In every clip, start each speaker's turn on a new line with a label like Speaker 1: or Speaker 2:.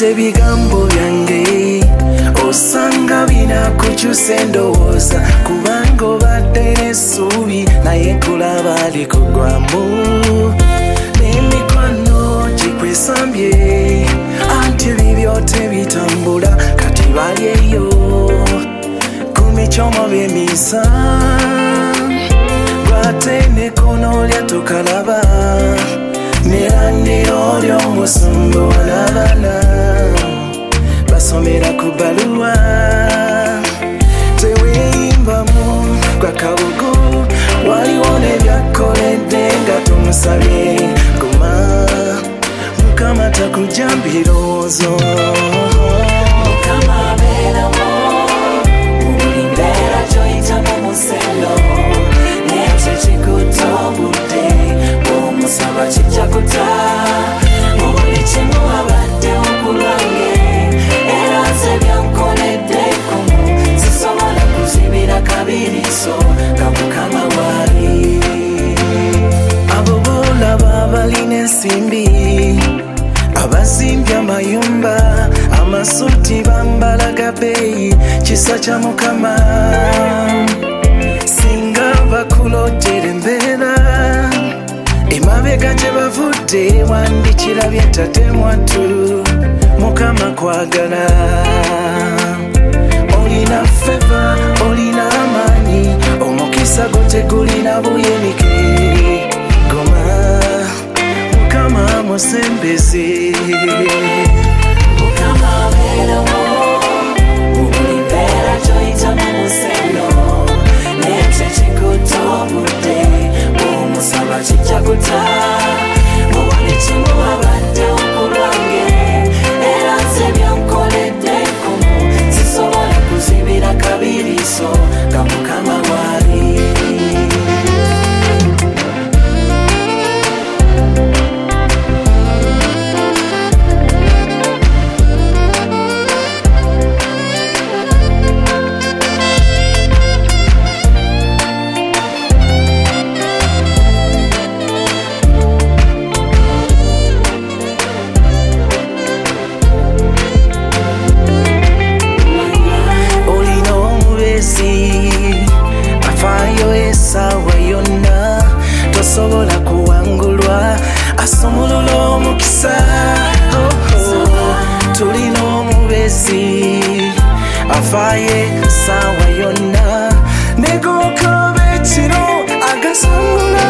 Speaker 1: Owuliriza ebigambo byange osanga binakukyusa endowooza kubanga obadde n'essuubi naye nkulaba ali kugwamu n'emikwano gikwesambye anti bibyo tebitambula kati bali eyo ku micomo by'emisa gwate n'ekkono lya tokalaba neraniro ly'omusumba n'abaana basomera ku baluwa teweeyimbamu gwakabugu waliwo nebyakoledde nga tumusabye guma mukama takujja mbirowoozo mukama abeerawo buli mbeera gy'oyitamu musendo n'ekyo kikutta obudde bw'omusaba kijja kuta mu buli kimu abaddewo ku lwange era nze byankoledde kumu sisobola kuzibira kabiriso nga mukama waali abo boolaba balina ensimbi abazimbye amayumba amasuuti bambala gabeeyi kisa kya mukama singa bakulotera embeera emabega gye bavudde wandikirabye tate mwattu mukama kwagala olina feva olina amaanyi omukisa go tegulina buyenike goma mukama musembeze mukama abeerawo mu buli mbeera gy'oyitamu museno n'ekyo kikutta obudde bw'omusaba kijja kuta mu buli kimu abaddewo ku lwange era nze byankoledde kumu sisobola kuzibira kabiriso nga mukama waali tosobola kuwangulwa asumulula omukisa tulina omubezi afaayo essaawa yonna negokaba ekiro agasangula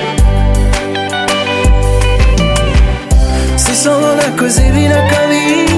Speaker 1: kuzibira kabiri